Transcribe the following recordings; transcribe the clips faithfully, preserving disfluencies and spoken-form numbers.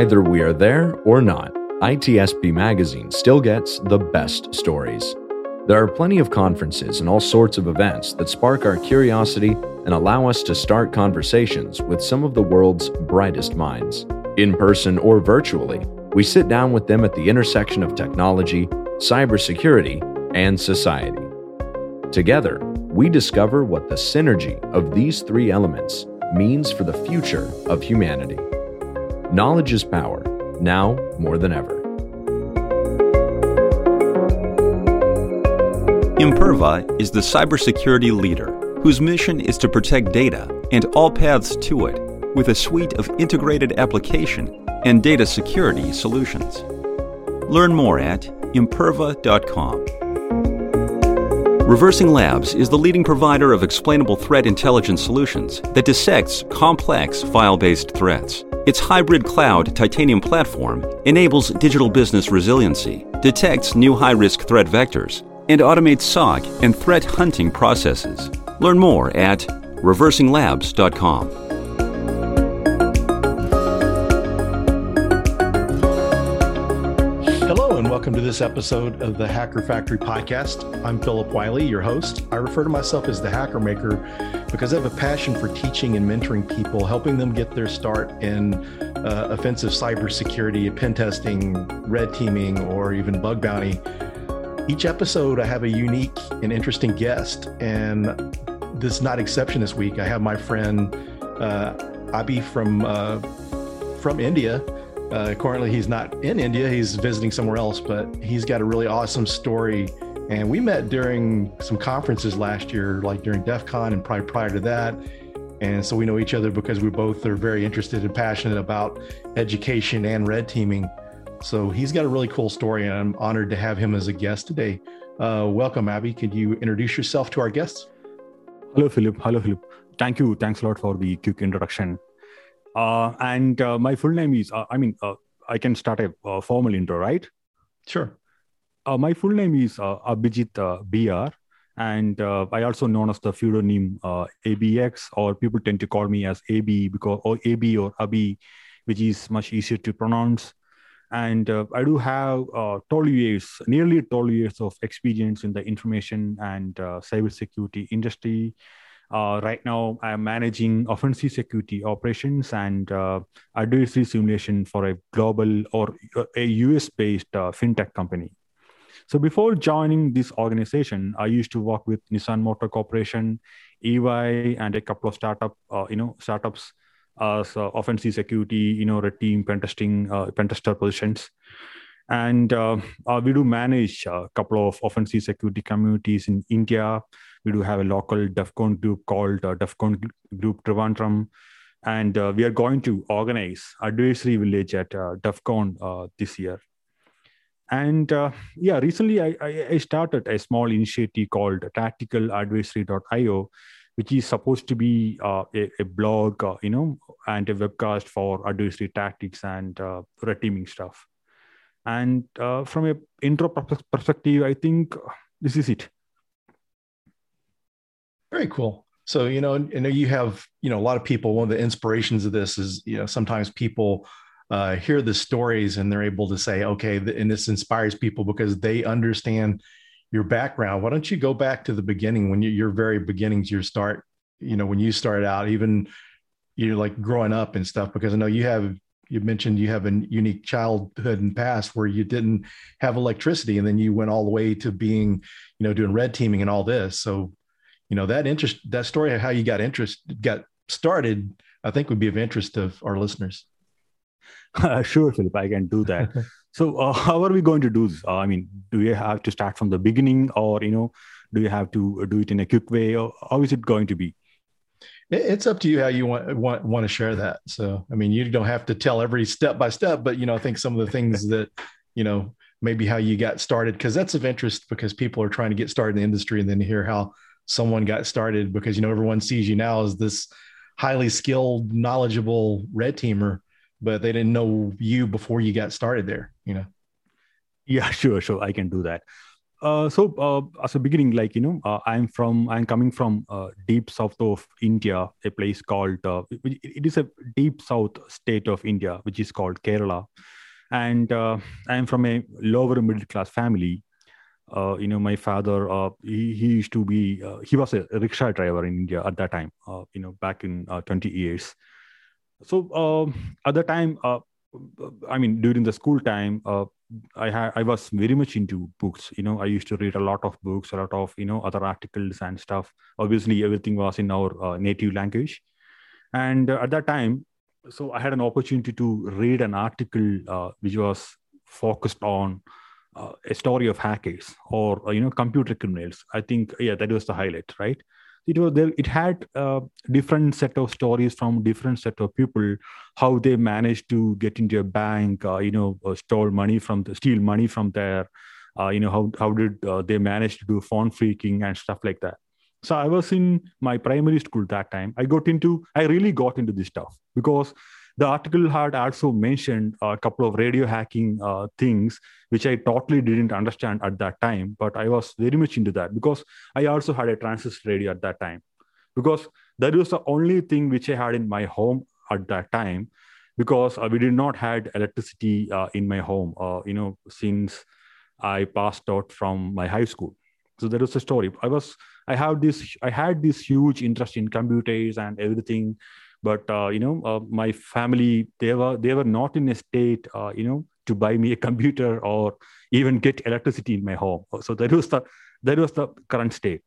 Either we are there or not, I T S P Magazine still gets the best stories. There are plenty of conferences and all sorts of events that spark our curiosity and allow us to start conversations with some of the world's brightest minds. In person or virtually, we sit down with them at the intersection of technology, cybersecurity, and society. Together, we discover what the synergy of these three elements means for the future of humanity. Knowledge is power, now more than ever. Imperva is the cybersecurity leader whose mission is to protect data and all paths to it with a suite of integrated application and data security solutions. Learn more at imperva dot com. Reversing Labs is the leading provider of explainable threat intelligence solutions that dissects complex file-based threats. Its hybrid cloud Titanium platform enables digital business resiliency, detects new high-risk threat vectors, and automates S O C and threat hunting processes. Learn more at reversing labs dot com. Hello and welcome to this episode of the Hacker Factory podcast. I'm Philip Wiley, your host. I refer to myself as the Hacker Maker because I have a passion for teaching and mentoring people, helping them get their start in uh, offensive cybersecurity, pen testing, red teaming, or even bug bounty. Each episode, I have a unique and interesting guest, and this is not exception this week. I have my friend uh, Abhi from uh, from India. Uh, currently, he's not in India. He's visiting somewhere else, but he's got a really awesome story. And we met during some conferences last year, like during DEF CON and probably prior to that. And so we know each other because we both are very interested and passionate about education and red teaming. So he's got a really cool story, and I'm honored to have him as a guest today. Uh, welcome, Abhi. Could you introduce yourself to our guests? Hello, Philip. Hello, Philip. Thank you. Thanks a lot for the quick introduction. Uh, and uh, my full name is, uh, I mean, uh, I can start a uh, formal intro, right? Sure. Uh, my full name is uh, Abhijit uh, B R, and uh, I also known as the pseudonym uh, A B X, or people tend to call me as A B because, or A B or Abhi, which is much easier to pronounce. And uh, I do have uh, twelve years, nearly twelve years of experience in the information and uh, cybersecurity industry. Uh, right now, I'm managing offensive security operations and uh, adversary simulation for a global or a U S-based uh, fintech company. So before joining this organization, I used to work with Nissan Motor Corporation, E Y, and a couple of startup, uh, you know, startups. Uh, so offensive security, you know, red team, pen testing, uh, pen tester positions. And uh, uh, we do manage a couple of offensive security communities in India. We do have a local DEF CON group called uh, DEF CON Group Trivandrum. And uh, we are going to organize Advisory Village at uh, DEF CON uh, this year. And uh, yeah, recently I, I, I started a small initiative called tactical advisory dot io, which is supposed to be uh, a, a blog, uh, you know, and a webcast for adversary tactics and uh, red teaming stuff. And uh, from a intro perspective, I think this is it. Very cool. So, you know, I know you have, you know, a lot of people, one of the inspirations of this is, you know, sometimes people uh, hear the stories and they're able to say, okay, and this inspires people because they understand your background. Why don't you go back to the beginning, when you, your very beginnings, your start, you know, when you started out, even you're like growing up and stuff, because I know you have, you mentioned you have a unique childhood and past where you didn't have electricity. And then you went all the way to being, you know, doing red teaming and all this. So, you know, that interest, that story of how you got interest, got started, I think would be of interest to our listeners. Uh, sure, Philip, I can do that. So uh, how are we going to do this? Uh, I mean, do you have to start from the beginning, or, you know, do you have to do it in a quick way, or how is it going to be? It's up to you how you want, want, want to share that. So, I mean, you don't have to tell every step by step, but, you know, I think some of the things that, you know, maybe how you got started, because that's of interest because people are trying to get started in the industry, and then to hear how someone got started, because, you know, everyone sees you now as this highly skilled, knowledgeable red teamer, but they didn't know you before you got started there, you know? Yeah, sure, sure. I can do that. Uh, so uh, as a beginning, like you know, uh, I'm from I'm coming from uh, deep south of India, a place called uh, it, it is a deep south state of India, which is called Kerala, and uh, I'm from a lower middle class family. Uh, you know, my father, uh, he, he used to be uh, he was a rickshaw driver in India at that time. Uh, you know, back in uh, twenty years. So uh, at the time, uh, I mean, during the school time, uh, I had I was very much into books. You know, I used to read a lot of books, a lot of you know other articles and stuff. Obviously, everything was in our uh, native language, and uh, at that time, so I had an opportunity to read an article uh, which was focused on uh, a story of hackers or uh, you know computer criminals. I think yeah, that was the highlight, right? It was there. It had a different set of stories from different set of people, how they managed to get into a bank, uh, you know, uh, stole money from the steal money from there. Uh, you know how how did uh, they manage to do phone phreaking and stuff like that. So I was in my primary school that time. I got into I really got into this stuff because the article had also mentioned a couple of radio hacking uh, things, which I totally didn't understand at that time. But I was very much into that because I also had a transistor radio at that time. Because that was the only thing which I had in my home at that time. Because uh, we did not had electricity uh, in my home, uh, you know, since I passed out from my high school. So that was the story. I was I have this I had this huge interest in computers and everything. But uh, you know, uh, my family they were they were not in a state, uh, you know, to buy me a computer or even get electricity in my home. So that was the that was the current state.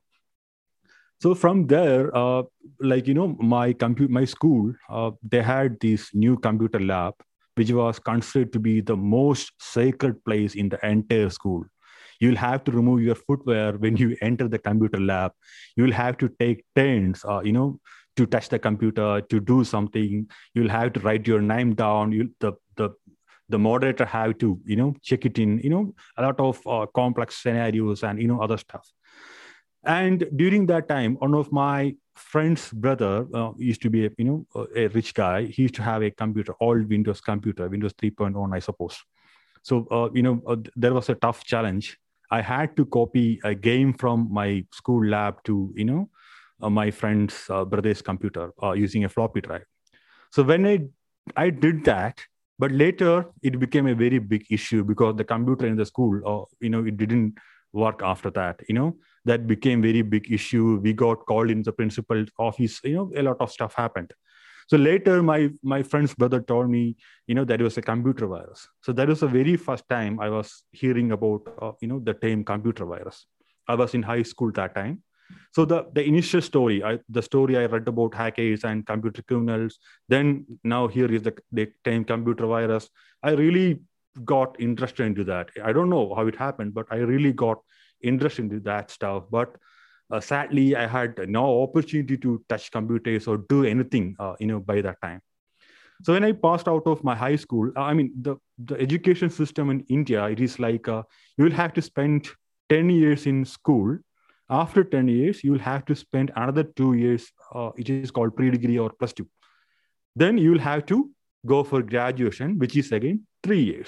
So from there, uh, like you know, my compute my school uh, they had this new computer lab, which was considered to be the most sacred place in the entire school. You'll have to remove your footwear when you enter the computer lab. You'll have to take turns, uh, you know to touch the computer, to do something. You'll have to write your name down. You the the the moderator have to you know check it in. You know a lot of uh, complex scenarios and you know other stuff. And during that time, one of my friend's brother uh, used to be a you know a rich guy. He used to have a computer, old Windows computer, Windows three point oh, I suppose. So uh, you know uh, there was a tough challenge. I had to copy a game from my school lab to you know uh, my friend's uh, brother's computer uh, using a floppy drive. So when I I did that, but later it became a very big issue because the computer in the school, uh, you know, it didn't work after that. You know, that became very big issue. We got called in the principal's office. You know, a lot of stuff happened. So later, my my friend's brother told me, you know, that it was a computer virus. So that was the very first time I was hearing about, uh, you know, the term computer virus. I was in high school that time. So the, the initial story, I, the story I read about hackers and computer criminals, then now here is the, the term computer virus. I really got interested into that. I don't know how it happened, but I really got interested into that stuff. But uh, sadly, I had no opportunity to touch computers or do anything, uh, you know, by that time. So when I passed out of my high school, I mean, the, the education system in India, it is like uh, you will have to spend ten years in school. After ten years, you will have to spend another two years. Uh, it is called pre-degree or plus two. Then you will have to go for graduation, which is again three years.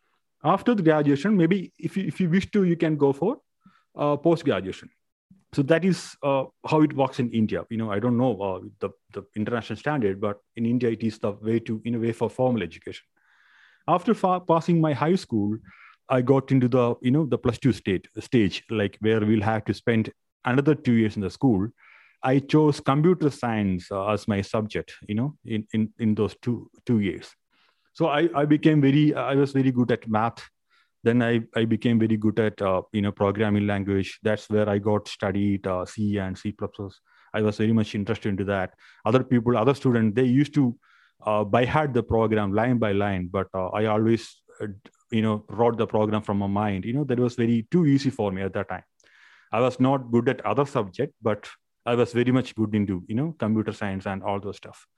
After the graduation, maybe if you, if you wish to, you can go for uh, post-graduation. So that is uh, how it works in India. You know, I don't know uh, the, the international standard, but in India, it is the way to, in a way, for formal education. After fa- passing my high school, I got into the, you know, the plus two state, stage, like where we'll have to spend another two years in the school. I chose computer science uh, as my subject, you know, in, in, in those two, two years. So I, I became very, I was very good at math. Then I, I became very good at, uh, you know, programming language. That's where I got studied uh, C and C plus plus. I was very much interested into that. Other people, other students, they used to uh, by heart the program line by line, but uh, I always, uh, you know, wrote the program from my mind. You know, that was very too easy for me at that time. I was not good at other subjects, but I was very much good into, you know, computer science and all those stuff.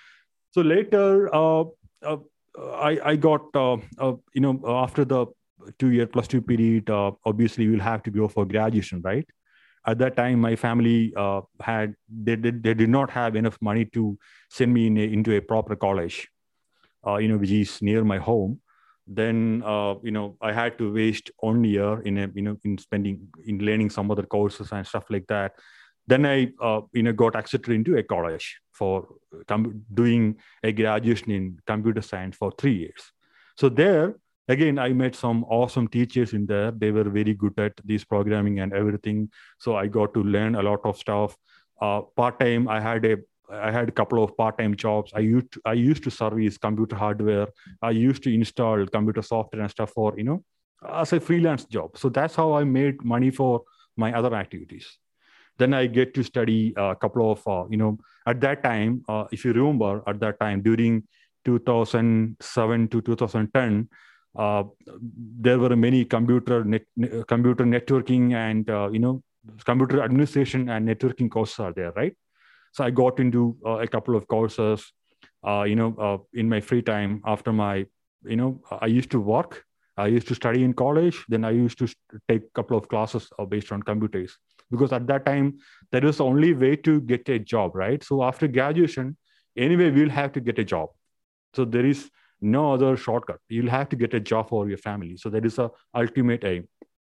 So later, uh, uh, I, I got, uh, uh, you know, after the two-year plus two period, uh, obviously you'll have to go for graduation, right? At that time, my family uh, had, they did, they did not have enough money to send me in a, into a proper college, uh, you know, which is near my home. Then, uh, you know, I had to waste one year in a, you know, in spending, in learning some other courses and stuff like that. Then I, uh, you know, got accepted into a college for com- doing a graduation in computer science for three years. So there, again, I met some awesome teachers in there. They were very good at this programming and everything. So I got to learn a lot of stuff. Uh, part-time, I had a I had a couple of part-time jobs. I used to, I used to service computer hardware. I used to install computer software and stuff for, you know, as a freelance job. So that's how I made money for my other activities. Then I get to study a couple of, uh, you know, at that time, uh, if you remember, at that time during two thousand seven to two thousand ten, uh, there were many computer net, computer networking and, uh, you know, computer administration and networking courses are there, right? So I got into uh, a couple of courses, uh, you know, uh, in my free time after my, you know, I used to work. I used to study in college. Then I used to take a couple of classes uh, based on computers, because at that time, that was the only way to get a job, right? So after graduation, anyway, we'll have to get a job. So there is no other shortcut. You'll have to get a job for your family. So that is the ultimate aim.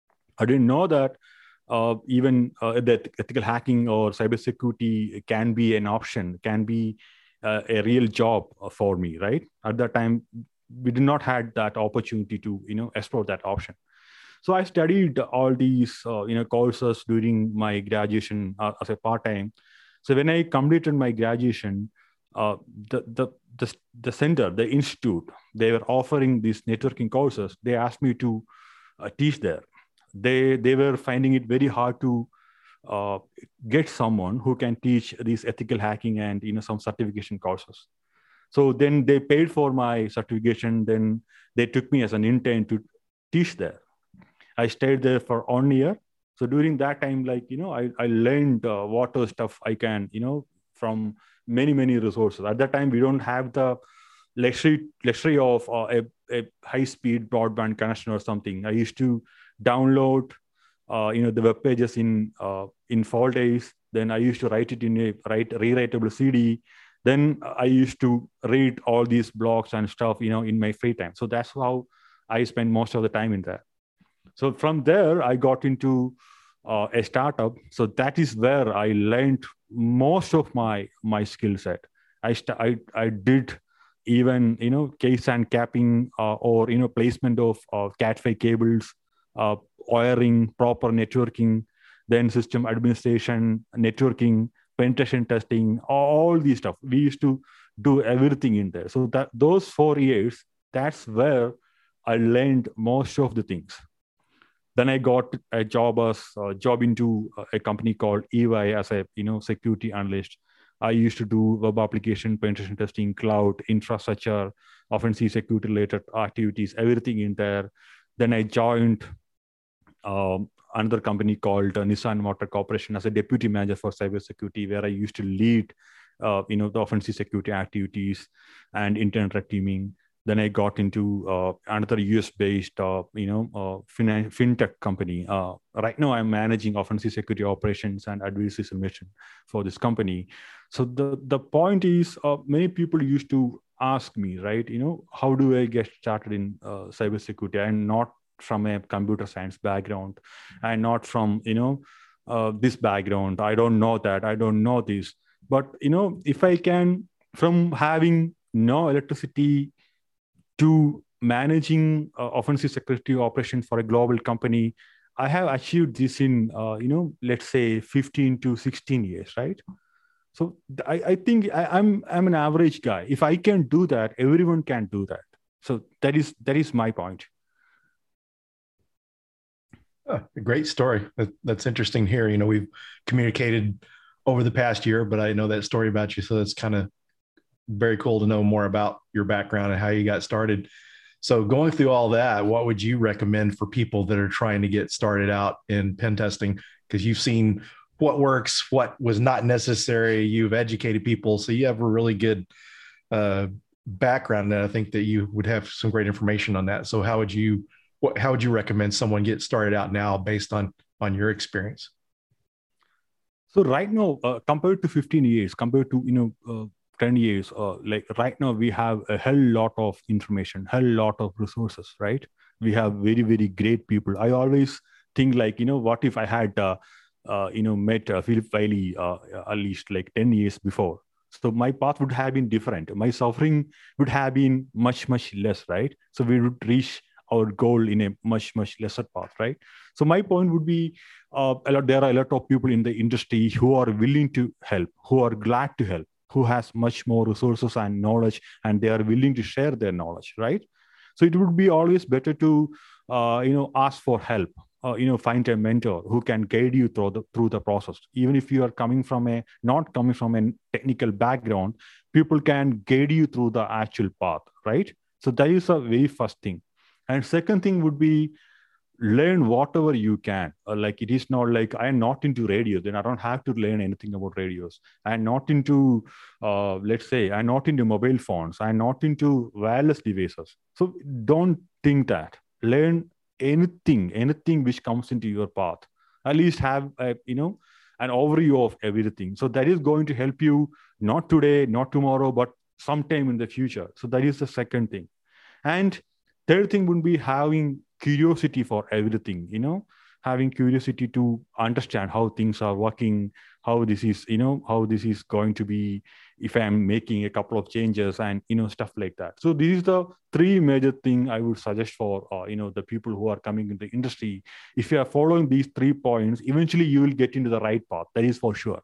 I didn't know that Uh, even uh, that ethical hacking or cybersecurity can be an option, can be uh, a real job for me, right? At that time, we did not had that opportunity to, you know, explore that option. So I studied all these, uh, you know, courses during my graduation uh, as a part-time. So when I completed my graduation, uh, the, the, the, the center, the institute, they were offering these networking courses. They asked me to uh, teach there. They they were finding it very hard to uh, get someone who can teach these ethical hacking and, you know, some certification courses. So then they paid for my certification. Then they took me as an intern to teach there. I stayed there for one year. So during that time, like, you know, I, I learned uh, what stuff I can, you know, from many, many resources. At that time, we don't have the luxury, luxury of uh, a, a high-speed broadband connection or something. I used to download, uh, you know, the web pages in uh, in four days. Then I used to write it in a write rewritable C D. Then I used to read all these blogs and stuff, you know, in my free time. So that's how I spend most of the time in there. So from there, I got into uh, a startup. So that is where I learned most of my my skill set. I st- I I did even, you know, case and capping uh, or, you know, placement of uh, cat five cables. Uh, wiring, proper networking, then system administration, networking, penetration testing, all these stuff. We used to do everything in there. So that those four years, that's where I learned most of the things. Then I got a job as a job into a company called E Y as a, you know, security analyst. I used to do web application penetration testing, cloud, infrastructure, offensive security related activities, everything in there. Then I joined Um, another company called uh, Nissan Motor Corporation as a deputy manager for cybersecurity, where I used to lead, uh, you know, the offensive security activities and internet red teaming. Then I got into uh, another U S-based, uh, you know, uh, fin- fintech company. Uh, right now, I'm managing offensive security operations and advocacy submission for this company. So the the point is, uh, many people used to ask me, right, you know, how do I get started in uh, cybersecurity? I'm not from a computer science background, and not from, you know, uh, this background. I don't know that. I don't know this. But, you know, if I can, from having no electricity to managing uh, offensive security operations for a global company, I have achieved this in, uh, you know, let's say fifteen to sixteen years, right? So I, I think I, I'm I'm an average guy. If I can do that, everyone can do that. So that is that is my point. Oh, a great story. That, that's interesting here. You know, we've communicated over the past year, but I know that story about you. So it's kind of very cool to know more about your background and how you got started. So going through all that, what would you recommend for people that are trying to get started out in pen testing? Because you've seen what works, what was not necessary. You've educated people. So you have a really good uh, background, and I think that you would have some great information on that. So how would you What, how would you recommend someone get started out now based on, on your experience? So right now, uh, compared to fifteen years, compared to, you know, uh, ten years, uh, like right now, we have a hell lot of information, hell lot of resources, right? We have very, very great people. I always think like, you know, what if I had, uh, uh, you know, met uh, Philip Wiley uh, at least like ten years before? So my path would have been different. My suffering would have been much, much less, right? So we would reach our goal in a much, much lesser path, right? So my point would be, uh, a lot, there are a lot of people in the industry who are willing to help, who are glad to help, who has much more resources and knowledge, and they are willing to share their knowledge, right? So it would be always better to, uh, you know, ask for help. Uh, you know, find a mentor who can guide you through the through the process. Even if you are coming from a not coming from a technical background, people can guide you through the actual path, right? So that is a very first thing. And second thing would be learn whatever you can. Uh, like it is not like I am not into radio, then I don't have to learn anything about radios. I'm not into, uh, let's say, I'm not into mobile phones. I'm not into wireless devices. So don't think that. Learn anything, anything which comes into your path. At least have a, you know, an overview of everything. So that is going to help you not today, not tomorrow, but sometime in the future. So that is the second thing. And third thing would be having curiosity for everything, you know, having curiosity to understand how things are working, how this is, you know, how this is going to be if I'm making a couple of changes and, you know, stuff like that. So these are the three major things I would suggest for, uh, you know, the people who are coming in the industry. If you are following these three points, eventually you will get into the right path. That is for sure.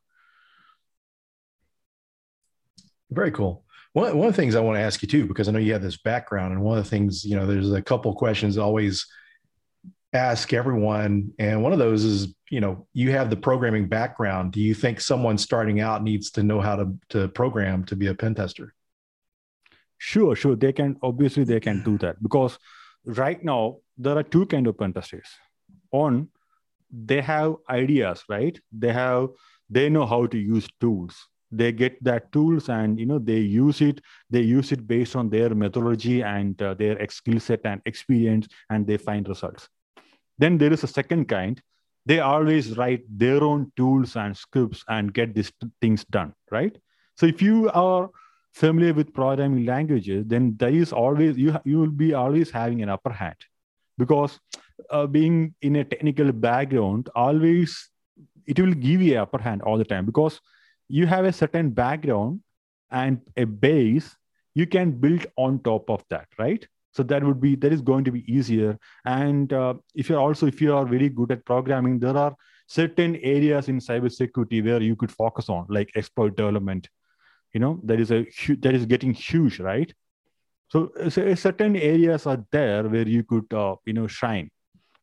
Very cool. One, one of the things I want to ask you too, because I know you have this background, and one of the things, you know, there's a couple of questions I always ask everyone. And one of those is, you know, you have the programming background. Do you think someone starting out needs to know how to, to program to be a pen tester? Sure, sure. They can, obviously they can do that, because right now there are two kinds of pen testers. One, they have ideas, right? They have, they know how to use tools. They get that tools and, you know, they use it, they use it based on their methodology and uh, their skill set and experience, and they find results. Then there is a second kind. They always write their own tools and scripts and get these things done, right? So if you are familiar with programming languages, then there is always, you, you will be always having an upper hand, because uh, being in a technical background, always, it will give you an upper hand all the time, because you have a certain background and a base, you can build on top of that, right? So that would be, that is going to be easier. And uh, if you're also, if you are very good at programming, there are certain areas in cybersecurity where you could focus on, like exploit development. You know, that is a that is getting huge, right? So, so certain areas are there where you could, uh, you know, shine.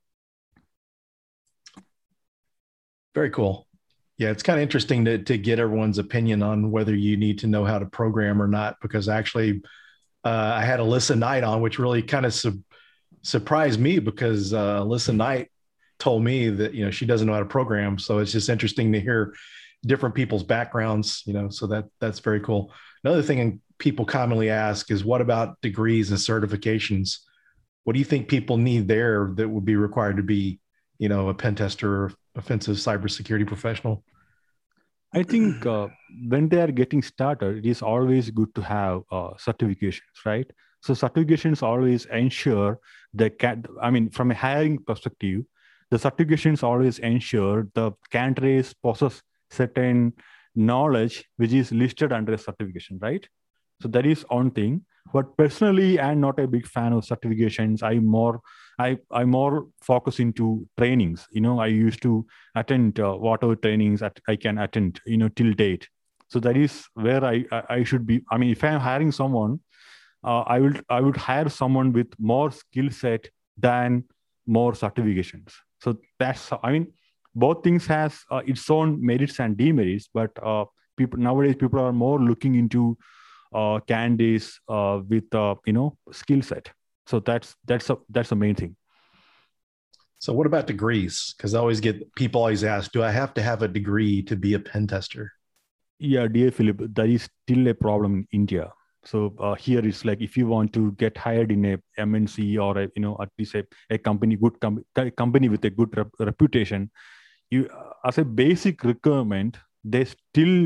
Very cool. Yeah, it's kind of interesting to to get everyone's opinion on whether you need to know how to program or not, because actually uh, I had Alyssa Knight on, which really kind of su- surprised me, because uh, Alyssa Knight told me that, you know, she doesn't know how to program. So it's just interesting to hear different people's backgrounds, you know, so that that's very cool. Another thing people commonly ask is, what about degrees and certifications? What do you think people need there that would be required to be, you know, a pen tester or offensive cybersecurity professional? I think uh, when they are getting started, it is always good to have uh, certifications, right? So certifications always ensure the can. I mean, from a hiring perspective, the certifications always ensure the candidates possess certain knowledge which is listed under a certification, right? So that is one thing. But personally, I'm not a big fan of certifications. I more, I I more focus into trainings. You know, I used to attend uh, whatever trainings that I can attend, you know, till date. So that is where I I, I should be. I mean, if I'm hiring someone, uh, I will I would hire someone with more skill set than more certifications. So that's, I mean, both things has uh, its own merits and demerits. But uh, people nowadays, people are more looking into uh, candidates uh, with uh, you know, skill set. So that's that's a that's the main thing. So what about degrees? Because I always get people always ask, do I have to have a degree to be a pen tester? Yeah, dear Philip, that is still a problem in India. So uh, here it's like, if you want to get hired in a M N C or a, you know, at least a, a company, good com- company with a good rep- reputation, you uh, as a basic requirement, they still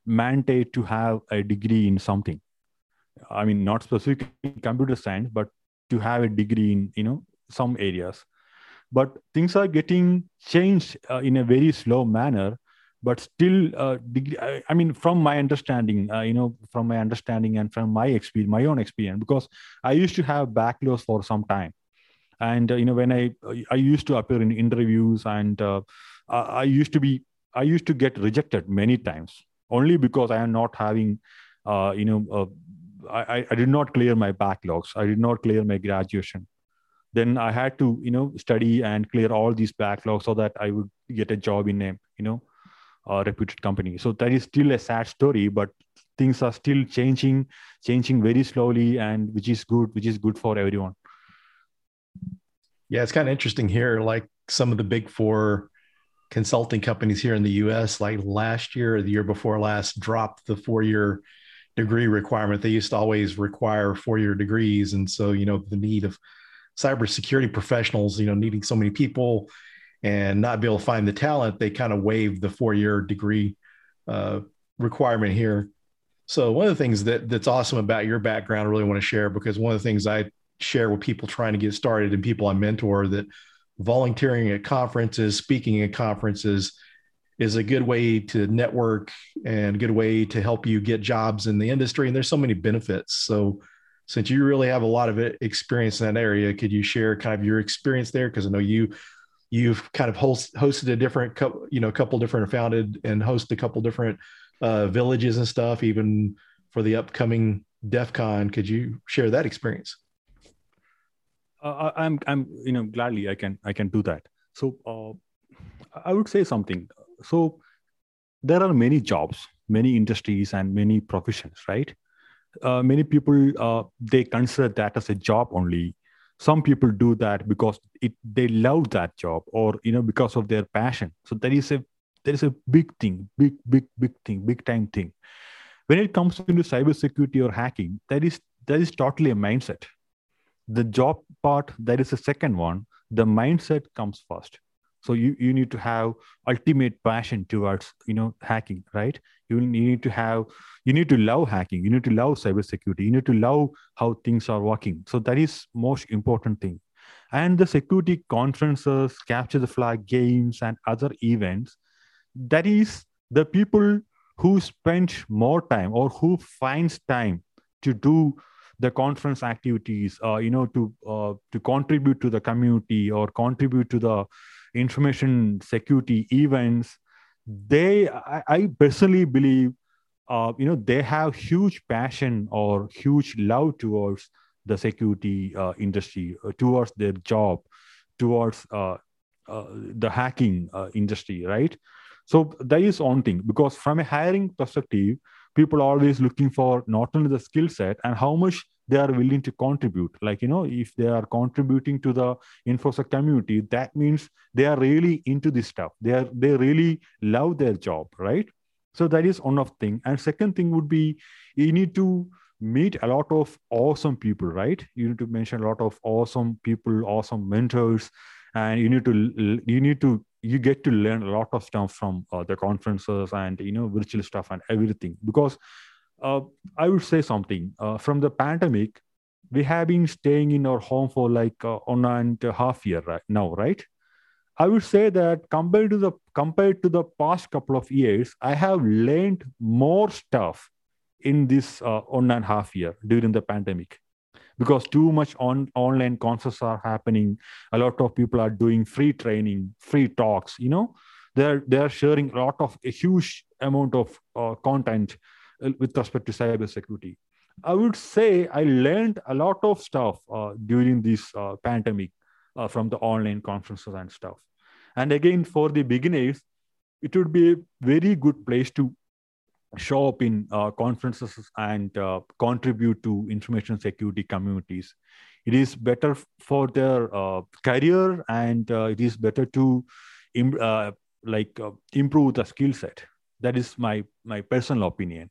mandate to have a degree in something. I mean, not specifically computer science, but to have a degree in, you know, some areas. But things are getting changed uh, in a very slow manner. But still, uh, degree, I, I mean, from my understanding, uh, you know, from my understanding and from my experience, my own experience, because I used to have backlogs for some time. And, uh, you know, when I, I used to appear in interviews and uh, I used to be, I used to get rejected many times only because I am not having, uh, you know, uh, I, I did not clear my backlogs. I did not clear my graduation. Then I had to, you know, study and clear all these backlogs so that I would get a job in a, you know, a reputed company. So that is still a sad story, but things are still changing, changing very slowly, and which is good, which is good for everyone. Yeah, it's kind of interesting here. Like some of the big four consulting companies here in the U S, like last year or the year before last, dropped the four-year degree requirement. They used to always require four-year degrees. And so, you know, the need of cybersecurity professionals, you know, needing so many people and not be able to find the talent, they kind of waived the four-year degree uh, requirement here. So one of the things that that's awesome about your background, I really want to share, because one of the things I share with people trying to get started and people I mentor, that volunteering at conferences, speaking at conferences is a good way to network and a good way to help you get jobs in the industry. And there's so many benefits. So since you really have a lot of experience in that area, could you share kind of your experience there? Because I know you, you've kind of host, hosted a different, you know, a couple different, founded and hosted a couple different uh, villages and stuff, even for the upcoming DEF CON. Could you share that experience? Uh, I'm, I'm, you know, gladly I can, I can do that. So uh, I would say something. So there are many jobs, many industries, and many professions, right? Uh, many people, uh, they consider that as a job only. Some people do that because it, they love that job, or, you know, because of their passion. So there is a, there is a big thing, big, big, big thing, big time thing. When it comes into cybersecurity or hacking, that is, that is totally a mindset. The job part, that is the second one. The mindset comes first. So you, you need to have ultimate passion towards, you know, hacking, right? You need to have, you need to love hacking. You need to love cybersecurity. You need to love how things are working. So that is most important thing. And the security conferences, capture the flag games, and other events, that is the people who spend more time or who finds time to do the conference activities, uh, you know, to uh, to contribute to the community or contribute to the information security events. They, I, I personally believe, uh, you know, they have huge passion or huge love towards the security uh, industry, uh, towards their job, towards uh, uh, the hacking uh, industry, right? So that is one thing, because from a hiring perspective, people are always looking for not only the skill set and how much they are willing to contribute. Like, you know, if they are contributing to the InfoSec community, that means they are really into this stuff. They are, they really love their job, right? So that is one of thing. And second thing would be, you need to meet a lot of awesome people, right? You need to mention a lot of awesome people, awesome mentors, and you need to, you need to, you get to learn a lot of stuff from uh, the conferences and, you know, virtual stuff and everything. Because uh, I would say something, uh, from the pandemic, we have been staying in our home for like uh, one and a half year right now, right? I would say that compared to the compared to the past couple of years, I have learned more stuff in this uh, one and a half year during the pandemic, because too much on online conferences are happening. A lot of people are doing free training, free talks. You know, they're they're sharing a lot of a huge amount of uh, content with respect to cybersecurity. I would say I learned a lot of stuff uh, during this uh, pandemic uh, from the online conferences and stuff. And again, for the beginners, it would be a very good place to show up in uh, conferences and uh, contribute to information security communities. It is better for their uh, career, and uh, it is better to im- uh, like uh, improve the skill set. That is my my personal opinion.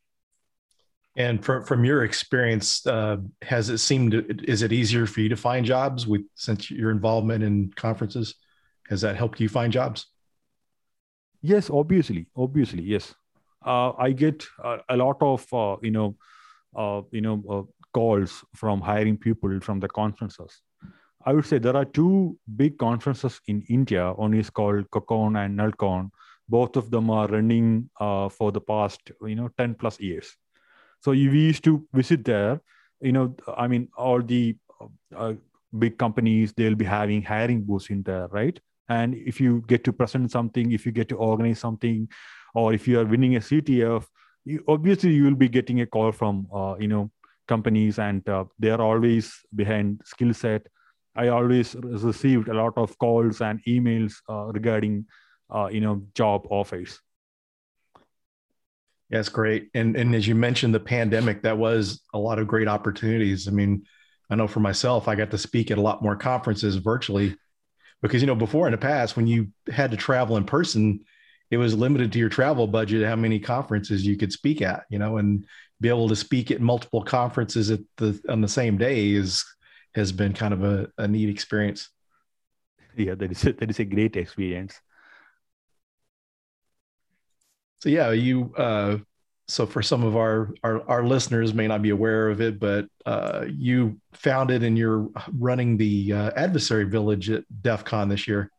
And from from your experience, uh, has it seemed, is it easier for you to find jobs with, since your involvement in conferences? Has that helped you find jobs? Yes, obviously, obviously, yes. uh, I get a, a lot of uh, you know uh, you know uh, calls from hiring people from the conferences. I would say there are two big conferences in India. One is called KuCon and NullCon. Both of them are running uh, for the past you know ten plus years. So we used to visit there. You know, I mean, all the uh, big companies, they'll be having hiring booths in there, right? And if you get to present something, if you get to organize something, or if you are winning a C T F, you, obviously you will be getting a call from uh, you know companies, and uh, they are always behind skill set. I always received a lot of calls and emails uh, regarding uh, you know job offers. Yeah, that's great. And and as you mentioned, the pandemic, that was a lot of great opportunities. I mean, I know for myself, I got to speak at a lot more conferences virtually because, you know, before in the past, when you had to travel in person, it was limited to your travel budget, how many conferences you could speak at, you know, and be able to speak at multiple conferences at the on the same day is has been kind of a, a neat experience. Yeah, that is a, that is a great experience. So yeah, you. Uh, so for some of our, our our listeners may not be aware of it, but uh, you founded and you're running the uh, Adversary Village at DEF CON this year.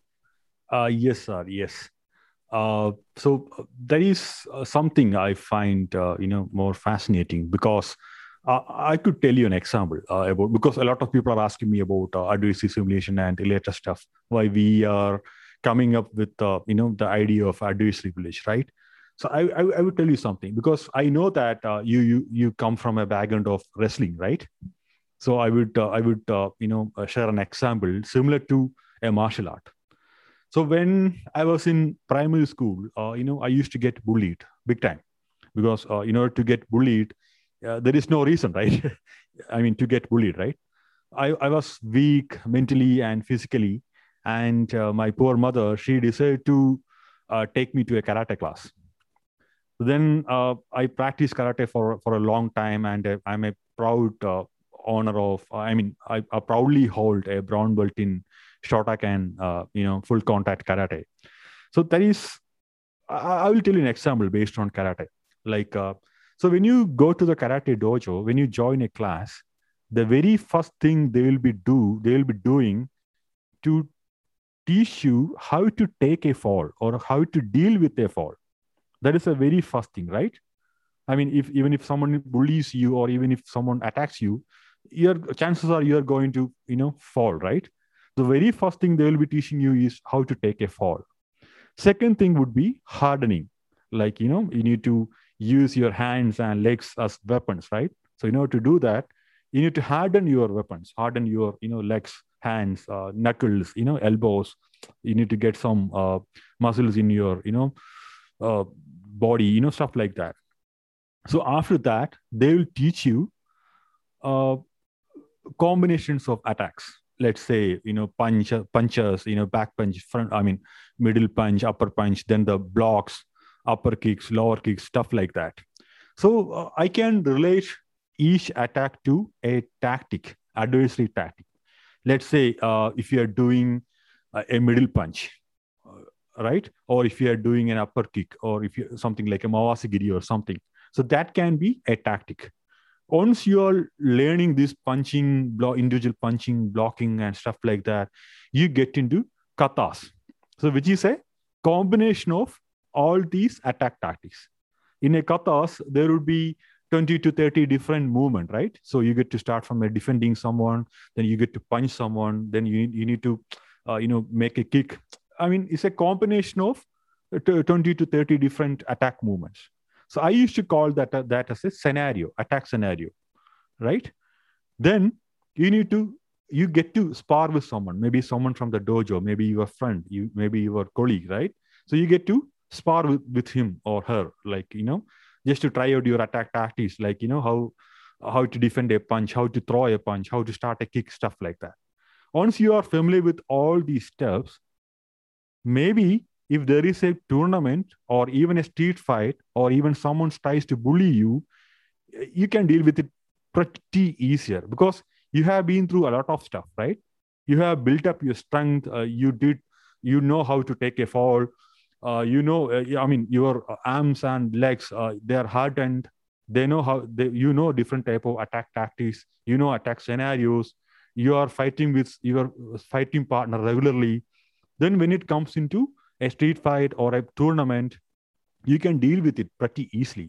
Uh, yes, sir. Yes. Uh, so that is uh, something I find uh, you know more fascinating because uh, I could tell you an example uh, about because a lot of people are asking me about uh, adversary simulation and related stuff. Why we are coming up with uh, you know the idea of adversary village, right? So I, I I would tell you something because I know that uh, you you you come from a background of wrestling, right? So I would uh, I would uh, you know uh, share an example similar to a martial art. So when I was in primary school, uh, you know I used to get bullied big time because uh, in order to get bullied, uh, there is no reason, right? I mean to get bullied, right? I I was weak mentally and physically. And uh, my poor mother, she decided to uh, take me to a karate class. So then uh, I practiced karate for, for a long time, and uh, I'm a proud uh, honor of, I mean, I, I proudly hold a brown belt in Shotokan, uh, you know, full contact karate. So that is, I, I will tell you an example based on karate. Like, uh, so when you go to the karate dojo, when you join a class, the very first thing they will be do, they will be doing to teach you how to take a fall or how to deal with a fall. That is a very first thing, right? I mean, if even if someone bullies you or even if someone attacks you, your chances are you're going to, you know, fall, right? The very first thing they will be teaching you is how to take a fall. Second thing would be hardening. Like, you know, you need to use your hands and legs as weapons, right? So in order to do that, you need to harden your weapons, harden your, you know, legs, hands, uh, knuckles, you know, elbows. You need to get some uh, muscles in your, you know, uh, body, you know, stuff like that. So after that, they will teach you uh, combinations of attacks. Let's say, you know, punch, punches, you know, back punch, front, I mean, middle punch, upper punch, then the blocks, upper kicks, lower kicks, stuff like that. So uh, I can relate each attack to a tactic, adversary tactic. Let's say uh, if you are doing uh, a middle punch, uh, right? Or if you are doing an upper kick, or if you something like a Mawasagiri or something. So that can be a tactic. Once you are learning this punching, block, individual punching, blocking, and stuff like that, you get into katas. So which is a combination of all these attack tactics. In a katas, there would be twenty to thirty different movement, right? So you get to start from a defending someone, then you get to punch someone, then you, you need to, uh, you know, make a kick. I mean, it's a combination of twenty to thirty different attack movements. So I used to call that, uh, that as a scenario, attack scenario, right? Then you need to, you get to spar with someone, maybe someone from the dojo, maybe your friend, you maybe your colleague, right? So you get to spar with, with him or her, like, you know, just to try out your attack tactics, like, you know, how, how to defend a punch, how to throw a punch, how to start a kick, stuff like that. Once you are familiar with all these steps, maybe if there is a tournament or even a street fight or even someone tries to bully you, you can deal with it pretty easier because you have been through a lot of stuff, right? You have built up your strength. Uh, you did, you know how to take a fall. uh, you know, uh, I mean, your arms and legs, uh, they are hardened. They know how they, you know, different type of attack tactics. You know, attack scenarios. You are fighting with your fighting partner regularly. Then when it comes into a street fight or a tournament, you can deal with it pretty easily.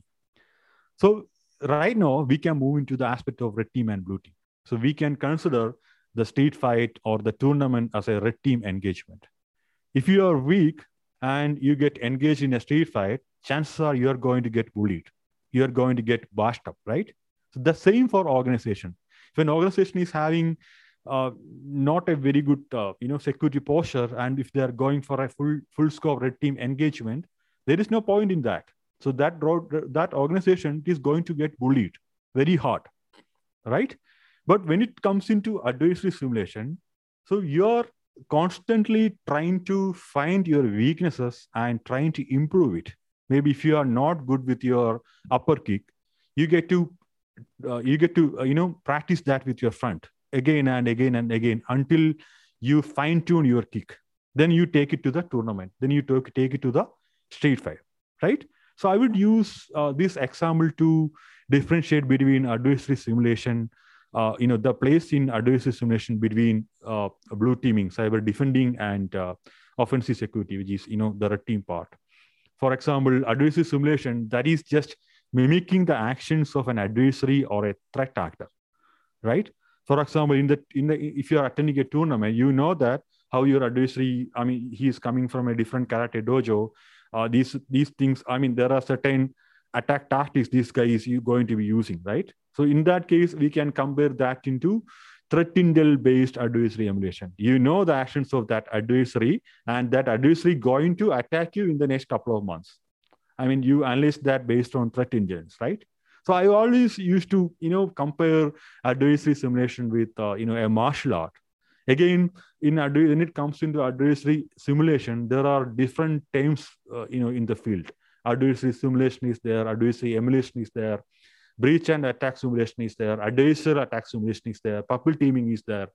So right now we can move into the aspect of red team and blue team. So we can consider the street fight or the tournament as a red team engagement. If you are weak and you get engaged in a street fight, chances are you are going to get bullied. You are going to get bashed up, right? So the same for organization. If an organization is having uh, not a very good, uh, you know, security posture, and if they are going for a full full scope red team engagement, there is no point in that. So that that organization is going to get bullied very hard, right? But when it comes into adversary simulation, so you're constantly trying to find your weaknesses and trying to improve it. Maybe if you are not good with your upper kick, you get to uh, you get to uh, you know practice that with your front again and again and again until you fine tune your kick. Then you take it to the tournament. Then you take take it to the street fight, right? So I would use uh, this example to differentiate between adversary simulation, uh, you know, the place in adversary simulation between uh, blue teaming, cyber defending, and uh, offensive security, which is, you know, the red team part. For example, adversary simulation, that is just mimicking the actions of an adversary or a threat actor, right? For example, in the in the if you are attending a tournament, you know that how your adversary, I mean, he is coming from a different karate dojo. Uh, these these things, I mean, there are certain attack tactics this guy is going to be using, right? So in that case, we can compare that into threat intel-based adversary emulation. You know the actions of that adversary, and that adversary going to attack you in the next couple of months. I mean, you analyze that based on threat intelligence, right? So I always used to, you know, compare adversary simulation with, uh, you know, a martial art. Again, in when it comes into adversary simulation, there are different terms, uh, you know, in the field. Adversary simulation is there, adversary emulation is there, breach and attack simulation is there, adversary attack simulation is there, purple teaming is there.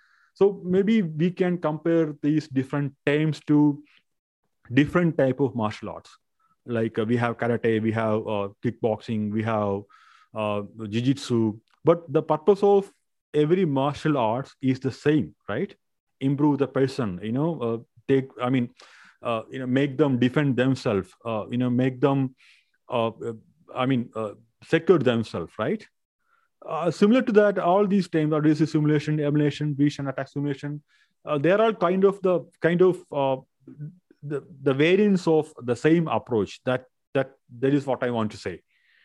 So maybe we can compare these different terms to different type of martial arts. Like uh, we have karate, we have uh, kickboxing, we have uh, jiu-jitsu. But the purpose of every martial arts is the same, right? Improve the person, you know, uh, take, I mean, uh, you know, make them defend themselves, uh, you know, make them, uh, I mean, uh, secure themselves, right? Uh, similar to that, all these terms, adversary simulation, emulation, breach and attack simulation, uh, they are all kind of the kind of uh, the the variants of the same approach. That that that is what I want to say.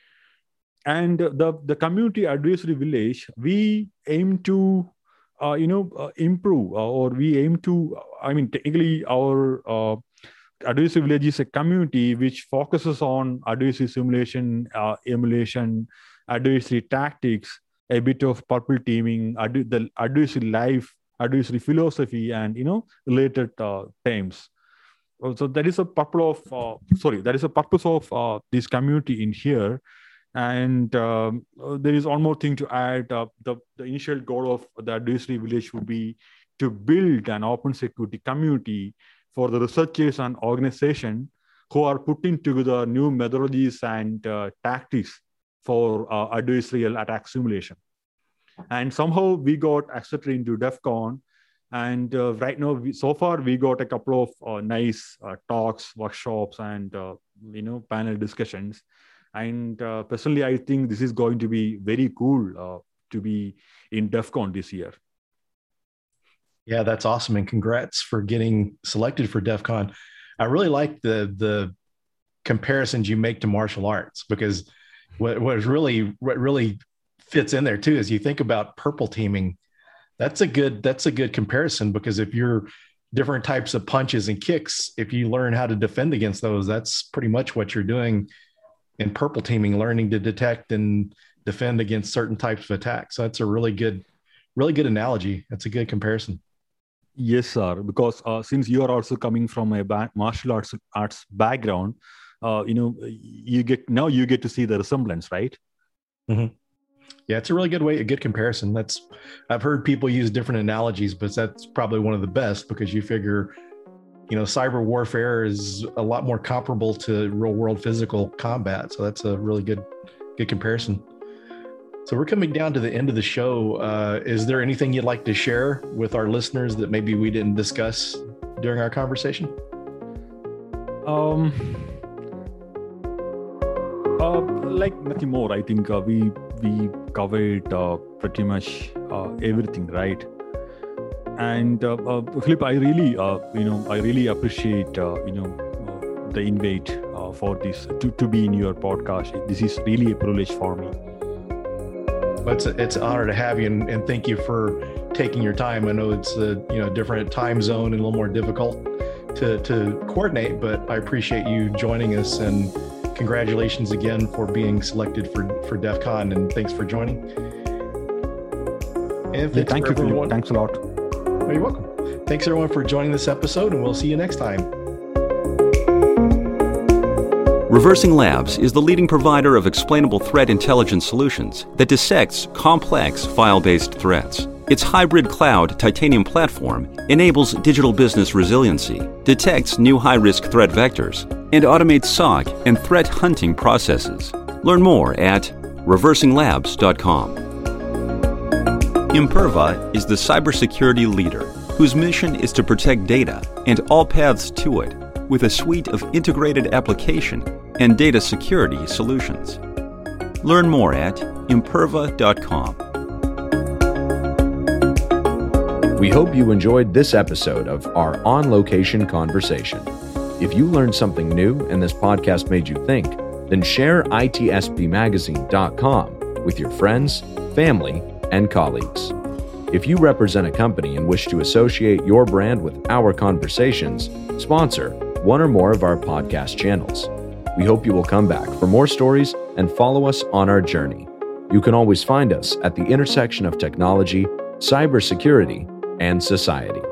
And the the community advisory village, we aim to uh, you know uh, improve, uh, or we aim to. I mean, technically, our uh, advisory village is a community which focuses on advisory simulation, uh, emulation, advisory tactics, a bit of purple teaming, ad- the advisory life, advisory philosophy, and you know related uh, themes. So that is a purpose of uh, sorry, that is a purpose of uh, this community in here. And um, there is one more thing to add. Uh, the, the initial goal of the advisory village would be to build an open security community for the researchers and organizations who are putting together new methodologies and uh, tactics for uh, adversarial attack simulation. And somehow we got accepted into DEF CON. And uh, right now, we, so far, we got a couple of uh, nice uh, talks, workshops, and uh, you know panel discussions. And uh, personally, I think this is going to be very cool uh, to be in DEF CON this year. Yeah, that's awesome. And congrats for getting selected for DEF CON. I really like the the comparisons you make to martial arts, because what, what is really what really fits in there too is you think about purple teaming. That's a good that's a good comparison, because if you're different types of punches and kicks, if you learn how to defend against those, that's pretty much what you're doing in purple teaming, learning to detect and defend against certain types of attacks. So that's a really good, really good analogy. That's a good comparison. Yes, sir. Because uh, since you are also coming from a ba- martial arts arts background, uh, you know, you get now you get to see the resemblance, right? Mm-hmm. Yeah, it's a really good way, a good comparison. That's, I've heard people use different analogies, but that's probably one of the best, because you figure you know, cyber warfare is a lot more comparable to real world physical combat. So that's a really good, good comparison. So we're coming down to the end of the show. Uh, is there anything you'd like to share with our listeners that maybe we didn't discuss during our conversation? Um, uh, like nothing more. I think uh, we we covered uh, pretty much uh, everything, right? And uh, uh, Philip, I really, uh, you know, I really appreciate, uh, you know, uh, the invite uh, for this to, to be in your podcast. This is really a privilege for me. It's a, it's an honor to have you, and, and thank you for taking your time. I know it's a you know different time zone and a little more difficult to to coordinate, but I appreciate you joining us, and congratulations again for being selected for for DEF CON, and thanks for joining. And yeah, thank you, Philip. Thanks a lot. Oh, you're welcome. Thanks everyone for joining this episode, and we'll see you next time. Reversing Labs is the leading provider of explainable threat intelligence solutions that dissects complex file-based threats. Its hybrid cloud titanium platform enables digital business resiliency, detects new high-risk threat vectors, and automates S O C and threat hunting processes. Learn more at reversing labs dot com. Imperva is the cybersecurity leader whose mission is to protect data and all paths to it with a suite of integrated application and data security solutions. Learn more at imperva dot com. We hope you enjoyed this episode of our on-location conversation. If you learned something new and this podcast made you think, then share I T S B magazine dot com with your friends, family, and colleagues. If you represent a company and wish to associate your brand with our conversations, sponsor one or more of our podcast channels. We hope you will come back for more stories and follow us on our journey. You can always find us at the intersection of technology, cybersecurity, and society.